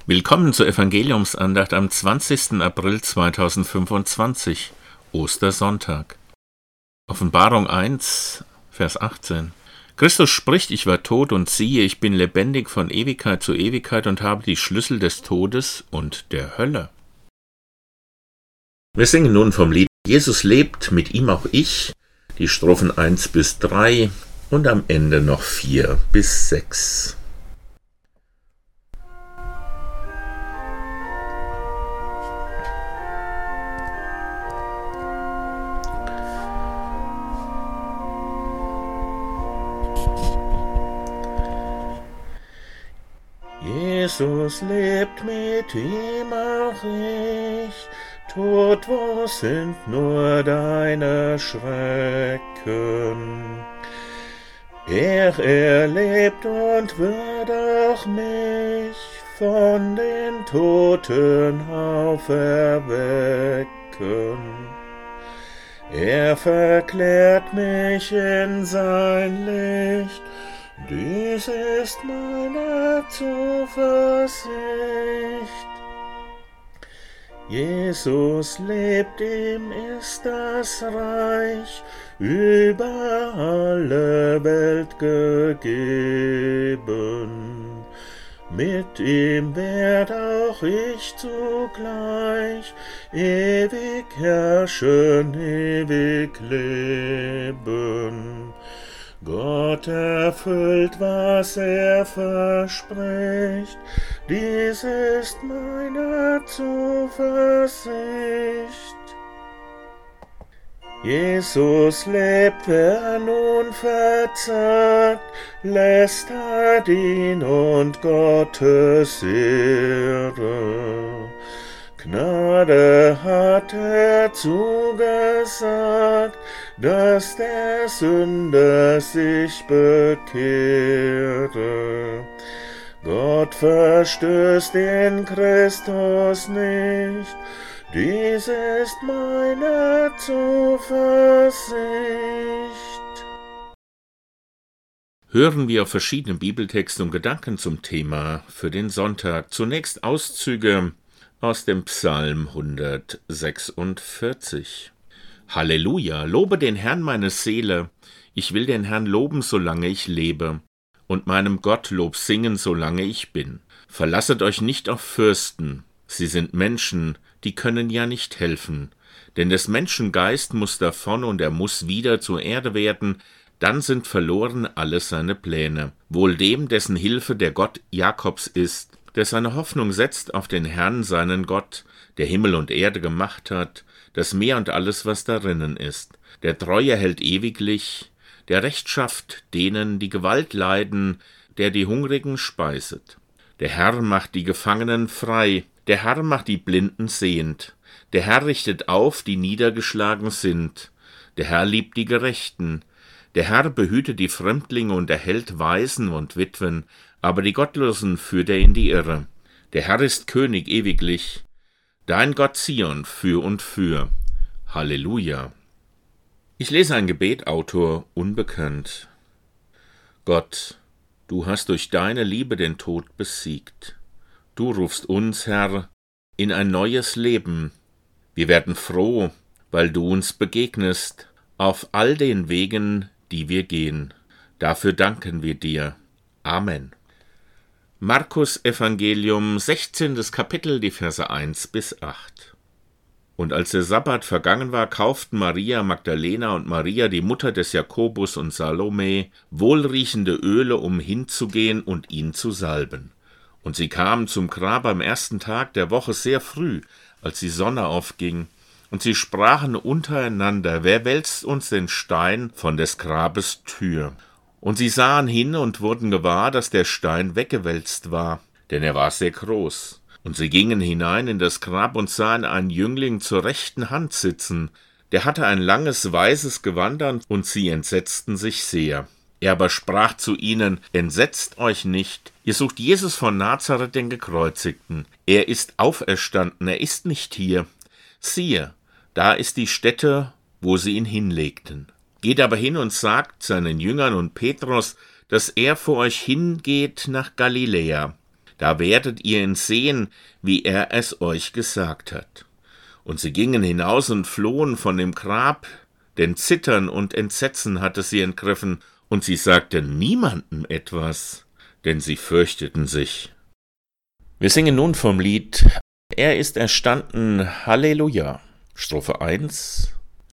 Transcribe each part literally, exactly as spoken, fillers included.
Willkommen zur Evangeliumsandacht am zwanzigsten April zweitausendfünfundzwanzig, Ostersonntag. Offenbarung eins, Vers achtzehn. Christus spricht, ich war tot und siehe, ich bin lebendig von Ewigkeit zu Ewigkeit und habe die Schlüssel des Todes und der Hölle. Wir singen nun vom Lied Jesus lebt, mit ihm auch ich, die Strophen eins bis drei und am Ende noch vier bis sechs. Jesus lebt, mit ihm auch ich, tot, wo sind nur deine Schrecken? Er erlebt und wird auch mich von den Toten auferwecken. Er verklärt mich in sein Licht, dies ist meine Zuversicht. Jesus lebt, ihm ist das Reich über alle Welt gegeben. Mit ihm werd auch ich zugleich ewig herrschen, ewig leben. Gott erfüllt, was er verspricht, dies ist meine Zuversicht. Jesus lebt, wer nun verzagt, lästert ihn und Gottes Ehre. Gnade hat er zugesagt, dass der Sünder sich bekehre. Gott verstößt in Christus nicht, dies ist meine Zuversicht. Hören wir auf verschiedene Bibeltexte und Gedanken zum Thema für den Sonntag. Zunächst Auszüge aus dem Psalm hundertsechsundvierzig. Halleluja, lobe den Herrn meine Seele, ich will den Herrn loben, solange ich lebe, und meinem Gott Lob singen, solange ich bin. Verlasset euch nicht auf Fürsten, sie sind Menschen, die können ja nicht helfen. Denn des Menschen Geist muss davon und er muss wieder zur Erde werden, dann sind verloren alle seine Pläne. Wohl dem, dessen Hilfe der Gott Jakobs ist, der seine Hoffnung setzt auf den Herrn, seinen Gott, der Himmel und Erde gemacht hat, das Meer und alles, was darinnen ist. Der Treue hält ewiglich, der Recht schafft denen, die Gewalt leiden, der die Hungrigen speiset. Der Herr macht die Gefangenen frei, der Herr macht die Blinden sehend. Der Herr richtet auf, die niedergeschlagen sind. Der Herr liebt die Gerechten. Der Herr behütet die Fremdlinge und erhält Waisen und Witwen, aber die Gottlosen führt er in die Irre. Der Herr ist König ewiglich, dein Gott Zion für und für. Halleluja. Ich lese ein Gebet, Autor unbekannt. Gott, du hast durch deine Liebe den Tod besiegt. Du rufst uns, Herr, in ein neues Leben. Wir werden froh, weil du uns begegnest, auf all den Wegen, die wir gehen. Dafür danken wir dir. Amen. Markus Evangelium, sechzehntes Kapitel, die Verse eins bis acht. Und als der Sabbat vergangen war, kauften Maria Magdalena und Maria, die Mutter des Jakobus und Salome, wohlriechende Öle, um hinzugehen und ihn zu salben. Und sie kamen zum Grab am ersten Tag der Woche sehr früh, als die Sonne aufging, und sie sprachen untereinander, wer wälzt uns den Stein von des Grabes Tür? Und sie sahen hin und wurden gewahr, dass der Stein weggewälzt war, denn er war sehr groß. Und sie gingen hinein in das Grab und sahen einen Jüngling zur rechten Hand sitzen. Der hatte ein langes weißes Gewand an, und sie entsetzten sich sehr. Er aber sprach zu ihnen, entsetzt euch nicht, ihr sucht Jesus von Nazareth, den Gekreuzigten. Er ist auferstanden, er ist nicht hier. Siehe, da ist die Stätte, wo sie ihn hinlegten. Geht aber hin und sagt seinen Jüngern und Petrus, dass er vor euch hingeht nach Galiläa. da werdet ihr ihn sehen, wie er es euch gesagt hat. Und sie gingen hinaus und flohen von dem Grab, denn Zittern und Entsetzen hatte sie ergriffen, und sie sagten niemandem etwas, denn sie fürchteten sich. Wir singen nun vom Lied Er ist erstanden, Halleluja. Strophe eins.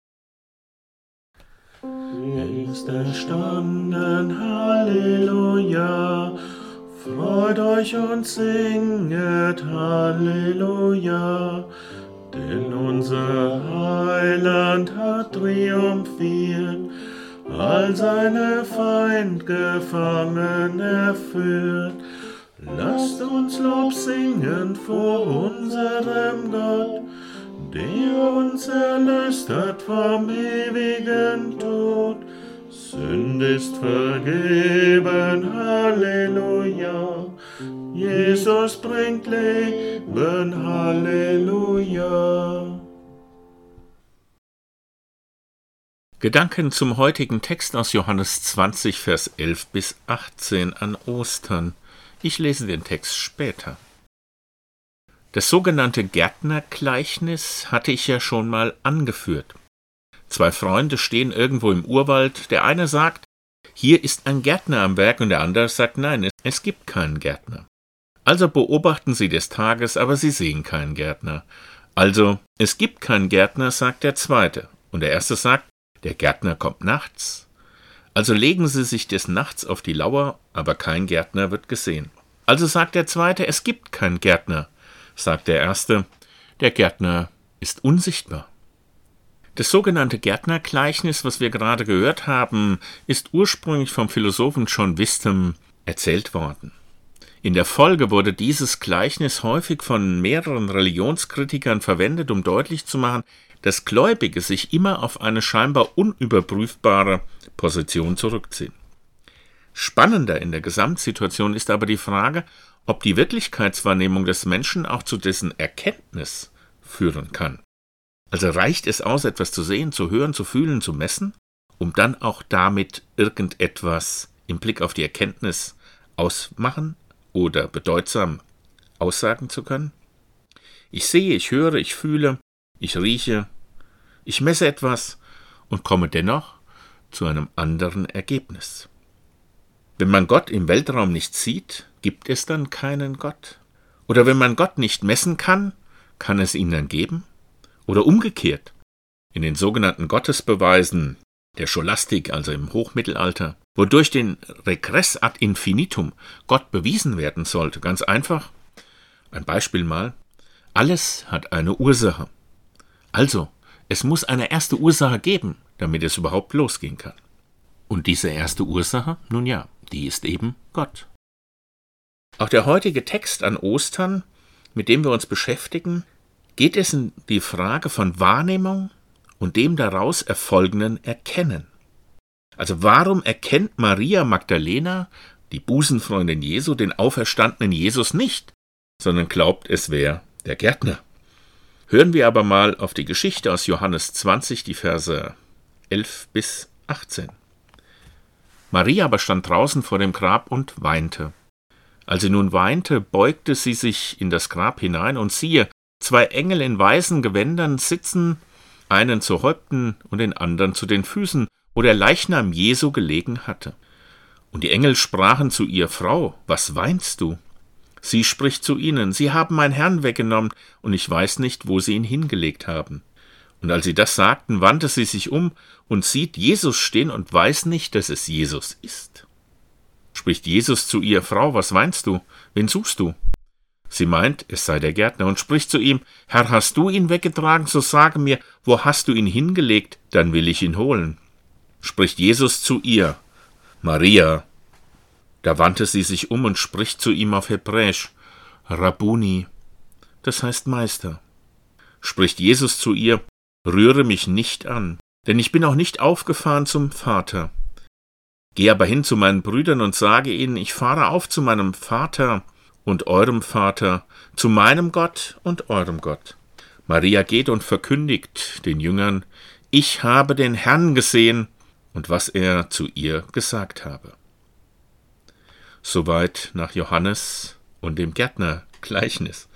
Er ist erstanden, Halleluja. Freut euch und singet, Halleluja. Denn unser Heiland hat triumphiert, all seine Feind gefangen erführt. Lasst uns Lob singen vor unserem Gott, der uns erlöst hat vom ewigen Tod. Sünde ist vergeben, Halleluja. Jesus bringt Leben, Halleluja. Gedanken zum heutigen Text aus Johannes zwanzig, Vers elf bis achtzehn an Ostern. Ich lese den Text später. Das sogenannte Gärtnergleichnis hatte ich ja schon mal angeführt. Zwei Freunde stehen irgendwo im Urwald. Der eine sagt, hier ist ein Gärtner am Werk, und der andere sagt, nein, es gibt keinen Gärtner. Also beobachten sie des Tages, aber sie sehen keinen Gärtner. Also, es gibt keinen Gärtner, sagt der Zweite. Und der Erste sagt, der Gärtner kommt nachts. Also legen sie sich des Nachts auf die Lauer, aber kein Gärtner wird gesehen. Also sagt der Zweite, es gibt keinen Gärtner. Sagt der Erste, der Gärtner ist unsichtbar. Das sogenannte Gärtnergleichnis, was wir gerade gehört haben, ist ursprünglich vom Philosophen John Wisdom erzählt worden. In der Folge wurde dieses Gleichnis häufig von mehreren Religionskritikern verwendet, um deutlich zu machen, dass Gläubige sich immer auf eine scheinbar unüberprüfbare Position zurückziehen. Spannender in der Gesamtsituation ist aber die Frage, ob die Wirklichkeitswahrnehmung des Menschen auch zu dessen Erkenntnis führen kann. Also reicht es aus, etwas zu sehen, zu hören, zu fühlen, zu messen, um dann auch damit irgendetwas im Blick auf die Erkenntnis ausmachen oder bedeutsam aussagen zu können? Ich sehe, ich höre, ich fühle, ich rieche, ich messe etwas und komme dennoch zu einem anderen Ergebnis. Wenn man Gott im Weltraum nicht sieht, gibt es dann keinen Gott? Oder wenn man Gott nicht messen kann, kann es ihn dann geben? Oder umgekehrt, in den sogenannten Gottesbeweisen der Scholastik, also im Hochmittelalter, wodurch den Regress ad infinitum Gott bewiesen werden sollte, ganz einfach, ein Beispiel mal, alles hat eine Ursache. Also, es muss eine erste Ursache geben, damit es überhaupt losgehen kann. Und diese erste Ursache, nun ja, die ist eben Gott. Auch der heutige Text an Ostern, mit dem wir uns beschäftigen, geht es in die Frage von Wahrnehmung und dem daraus erfolgenden Erkennen. Also warum erkennt Maria Magdalena, die Busenfreundin Jesu, den auferstandenen Jesus nicht, sondern glaubt, es wäre der Gärtner? Hören wir aber mal auf die Geschichte aus Johannes zwanzig, die Verse elf bis achtzehn. Maria aber stand draußen vor dem Grab und weinte. Als sie nun weinte, beugte sie sich in das Grab hinein, und siehe, zwei Engel in weißen Gewändern sitzen, einen zu Häupten und den anderen zu den Füßen, wo der Leichnam Jesu gelegen hatte. Und die Engel sprachen zu ihr, Frau, was weinst du? Sie spricht zu ihnen, sie haben meinen Herrn weggenommen, und ich weiß nicht, wo sie ihn hingelegt haben. Und als sie das sagten, wandte sie sich um und sieht Jesus stehen und weiß nicht, dass es Jesus ist. Spricht Jesus zu ihr, Frau, was weinst du? Wen suchst du? Sie meint, es sei der Gärtner, und spricht zu ihm, Herr, hast du ihn weggetragen, so sage mir, wo hast du ihn hingelegt, dann will ich ihn holen. Spricht Jesus zu ihr, Maria. Da wandte sie sich um und spricht zu ihm auf Hebräisch, Rabbuni, das heißt Meister. Spricht Jesus zu ihr, rühre mich nicht an, denn ich bin auch nicht aufgefahren zum Vater. Geh aber hin zu meinen Brüdern und sage ihnen, ich fahre auf zu meinem Vater und eurem Vater, zu meinem Gott und eurem Gott. Maria geht und verkündigt den Jüngern, ich habe den Herrn gesehen und was er zu ihr gesagt habe. Soweit nach Johannes und dem Gärtner-Gleichnis.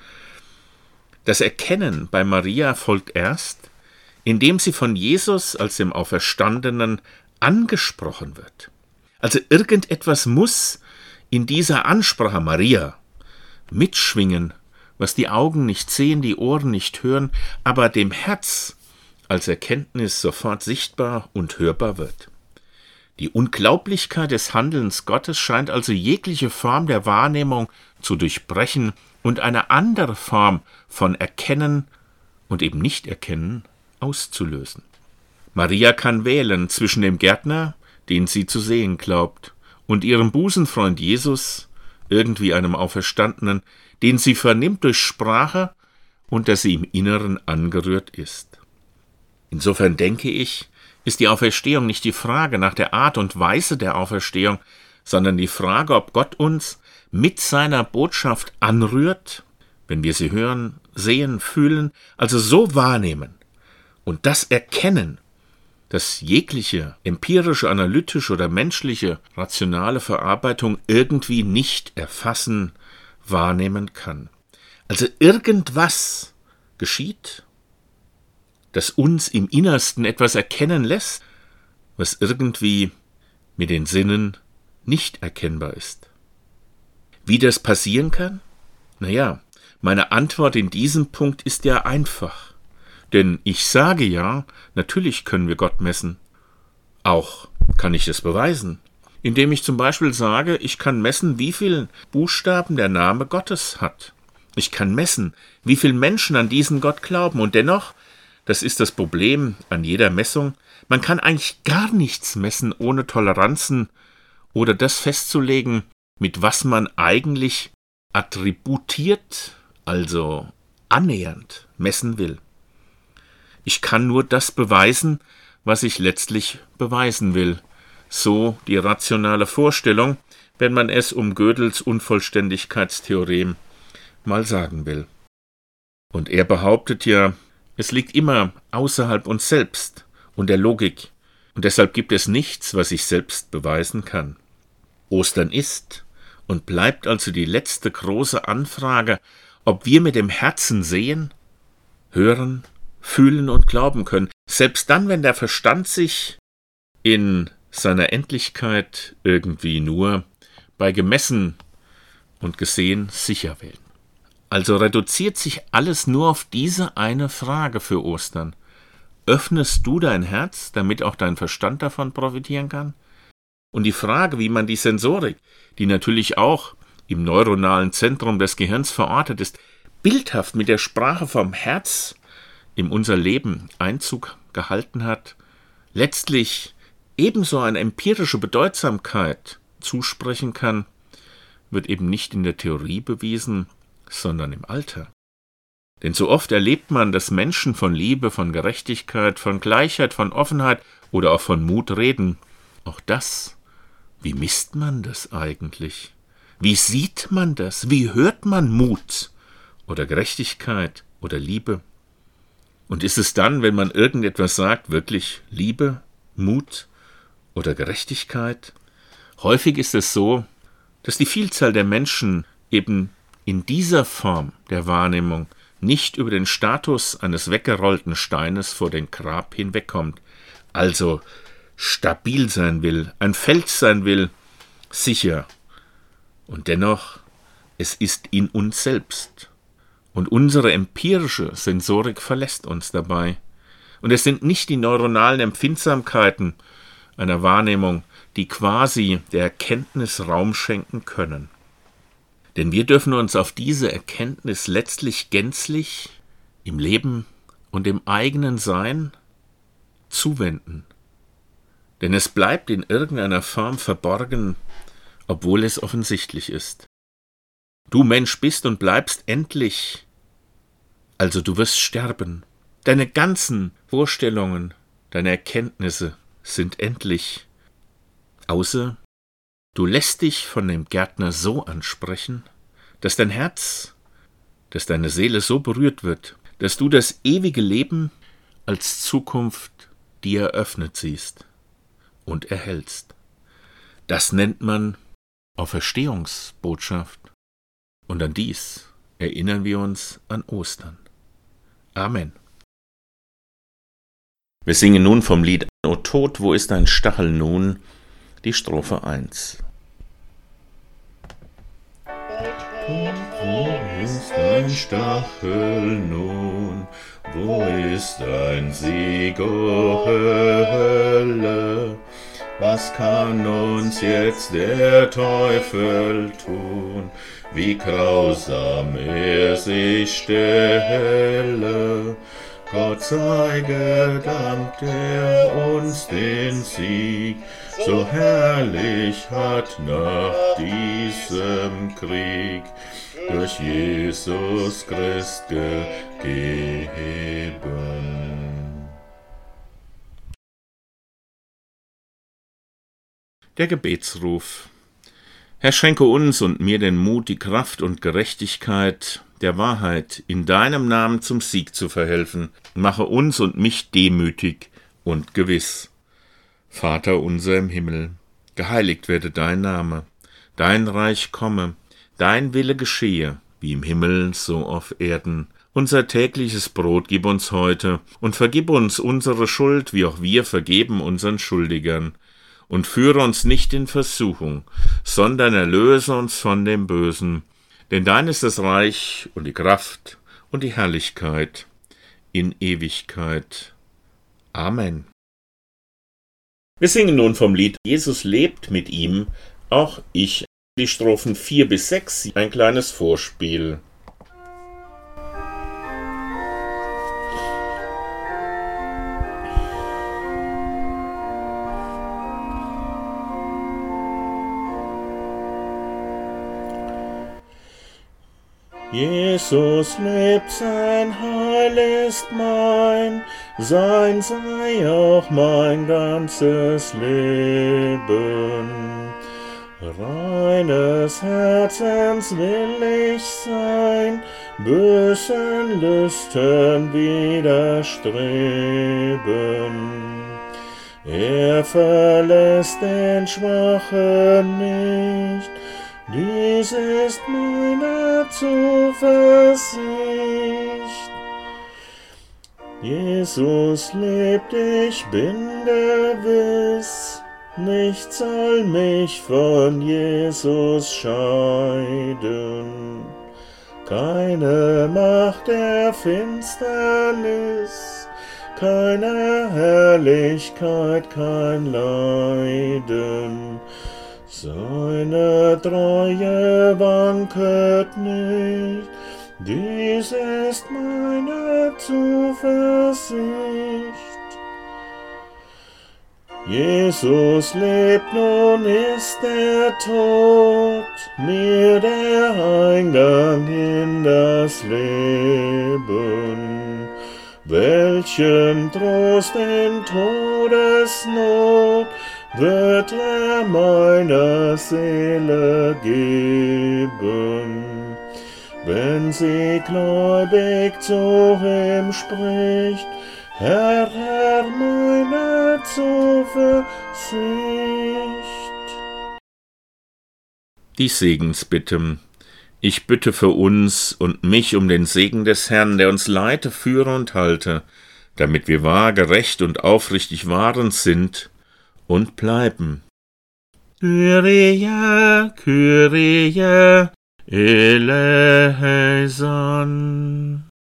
Das Erkennen bei Maria folgt erst, indem sie von Jesus als dem Auferstandenen angesprochen wird. Also irgendetwas muss in dieser Ansprache Maria mitschwingen, was die Augen nicht sehen, die Ohren nicht hören, aber dem Herz als Erkenntnis sofort sichtbar und hörbar wird. Die Unglaublichkeit des Handelns Gottes scheint also jegliche Form der Wahrnehmung zu durchbrechen und eine andere Form von Erkennen und eben Nicht-Erkennen auszulösen. Maria kann wählen zwischen dem Gärtner, den sie zu sehen glaubt, und ihrem Busenfreund Jesus, irgendwie einem Auferstandenen, den sie vernimmt durch Sprache und der sie im Inneren angerührt ist. Insofern denke ich, ist die Auferstehung nicht die Frage nach der Art und Weise der Auferstehung, sondern die Frage, ob Gott uns mit seiner Botschaft anrührt, wenn wir sie hören, sehen, fühlen, also so wahrnehmen und das erkennen, dass jegliche empirische, analytische oder menschliche, rationale Verarbeitung irgendwie nicht erfassen, wahrnehmen kann. Also irgendwas geschieht, das uns im Innersten etwas erkennen lässt, was irgendwie mit den Sinnen nicht erkennbar ist. Wie das passieren kann? Naja, meine Antwort in diesem Punkt ist ja einfach. Denn ich sage ja, natürlich können wir Gott messen. Auch kann ich es beweisen, indem ich zum Beispiel sage, ich kann messen, wie viele Buchstaben der Name Gottes hat. Ich kann messen, wie viele Menschen an diesen Gott glauben. Und dennoch, das ist das Problem an jeder Messung, man kann eigentlich gar nichts messen, ohne Toleranzen oder das festzulegen, mit was man eigentlich attributiert, also annähernd messen will. Ich kann nur das beweisen, was ich letztlich beweisen will. So die rationale Vorstellung, wenn man es um Gödels Unvollständigkeitstheorem mal sagen will. Und er behauptet ja, es liegt immer außerhalb uns selbst und der Logik, und deshalb gibt es nichts, was ich selbst beweisen kann. Ostern ist und bleibt also die letzte große Anfrage, ob wir mit dem Herzen sehen, hören, fühlen und glauben können, selbst dann, wenn der Verstand sich in seiner Endlichkeit irgendwie nur bei gemessen und gesehen sicher wählt. Also reduziert sich alles nur auf diese eine Frage für Ostern. Öffnest du dein Herz, damit auch dein Verstand davon profitieren kann? Und die Frage, wie man die Sensorik, die natürlich auch im neuronalen Zentrum des Gehirns verortet ist, bildhaft mit der Sprache vom Herz in unser Leben Einzug gehalten hat, letztlich ebenso eine empirische Bedeutsamkeit zusprechen kann, wird eben nicht in der Theorie bewiesen, sondern im Alter. Denn so oft erlebt man, dass Menschen von Liebe, von Gerechtigkeit, von Gleichheit, von Offenheit oder auch von Mut reden. Auch das, wie misst man das eigentlich? Wie sieht man das? Wie hört man Mut oder Gerechtigkeit oder Liebe? Und ist es dann, wenn man irgendetwas sagt, wirklich Liebe, Mut oder Gerechtigkeit? Häufig ist es so, dass die Vielzahl der Menschen eben in dieser Form der Wahrnehmung nicht über den Status eines weggerollten Steines vor den Grab hinwegkommt, also stabil sein will, ein Fels sein will, sicher. Und dennoch, es ist in uns selbst. Und unsere empirische Sensorik verlässt uns dabei. Und es sind nicht die neuronalen Empfindsamkeiten einer Wahrnehmung, die quasi der Erkenntnis Raum schenken können. Denn wir dürfen uns auf diese Erkenntnis letztlich gänzlich im Leben und im eigenen Sein zuwenden. Denn es bleibt in irgendeiner Form verborgen, obwohl es offensichtlich ist. Du Mensch bist und bleibst endlich, also du wirst sterben. Deine ganzen Vorstellungen, deine Erkenntnisse sind endlich, außer du lässt dich von dem Gärtner so ansprechen, dass dein Herz, dass deine Seele so berührt wird, dass du das ewige Leben als Zukunft dir eröffnet siehst und erhältst. Das nennt man Auferstehungsbotschaft. Und an dies erinnern wir uns an Ostern. Amen. Wir singen nun vom Lied O Tod, wo ist dein Stachel nun? Die Strophe eins. Wo ist dein Stachel nun? Wo ist dein Sieg, o Hölle? Was kann uns jetzt der Teufel tun? Wie grausam er sich stelle. Gott sei gedankt, der uns den Sieg so herrlich hat nach diesem Krieg durch Jesus Christ gegeben. Der Gebetsruf. Herr, schenke uns und mir den Mut, die Kraft und Gerechtigkeit der Wahrheit in deinem Namen zum Sieg zu verhelfen. Mache uns und mich demütig und gewiss. Vater unser im Himmel, geheiligt werde dein Name, dein Reich komme, dein Wille geschehe, wie im Himmel so auf Erden. Unser tägliches Brot gib uns heute und vergib uns unsere Schuld, wie auch wir vergeben unseren Schuldigern. Und führe uns nicht in Versuchung, sondern erlöse uns von dem Bösen. Denn dein ist das Reich und die Kraft und die Herrlichkeit in Ewigkeit. Amen. Wir singen nun vom Lied Jesus lebt mit ihm, auch ich, die Strophen vier bis sechs, ein kleines Vorspiel. Jesus lebt, sein Heil ist mein, sein sei auch mein ganzes Leben. Reines Herzens will ich sein, bösen Lüsten widerstreben. Er verlässt den Schwachen nicht, dies ist meine Zuversicht. Jesus lebt, ich bin gewiss, nichts soll mich von Jesus scheiden. Keine Macht der Finsternis, keine Herrlichkeit, kein Leiden. Seine Treue wanket nicht, dies ist meine Zuversicht. Jesus lebt, nun ist der Tod mir der Eingang in das Leben. Welchen Trost in Todesnot wird er meiner Seele geben, wenn sie gläubig zu ihm spricht, Herr, Herr, meine Zuversicht. Die Segensbitten. Ich bitte für uns und mich um den Segen des Herrn, der uns leite, führe und halte, damit wir wahr, gerecht und aufrichtig wahrend sind und bleiben. Kyrie, Kyrie, eleison.